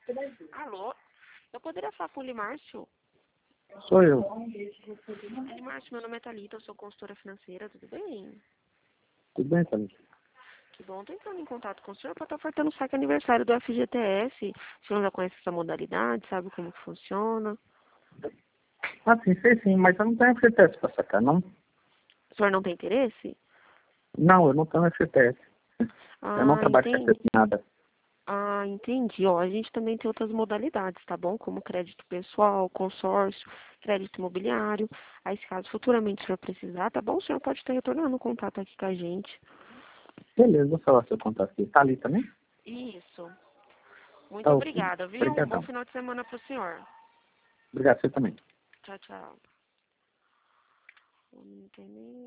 Alô? Eu poderia falar com o Limárcio? Sou eu. Limárcio, meu nome é Thalita, eu sou consultora financeira, tudo bem? Tudo bem, Thalita? Que bom, tô entrando em contato com o senhor para estar ofertando o saque aniversário do FGTS. O senhor já conhece essa modalidade, sabe como que funciona? Ah, sim, sei sim, mas eu não tenho FGTS para sacar, não? O senhor não tem interesse? Não, eu não tenho FGTS. Eu não Ah, trabalho com entendi. nada. Ah, entendi. Ó, a gente também tem outras modalidades, tá bom? Como crédito pessoal, consórcio, crédito imobiliário. Aí, se caso futuramente o senhor precisar, tá bom? O senhor pode estar retornando o contato aqui com a gente. Beleza, vou falar seu contato aqui. Thalita, né? Isso. Muito Tá ok. obrigada, viu? Um bom Obrigadão. final de semana pro senhor. Obrigado, você também. Tchau, tchau. Não tem nem...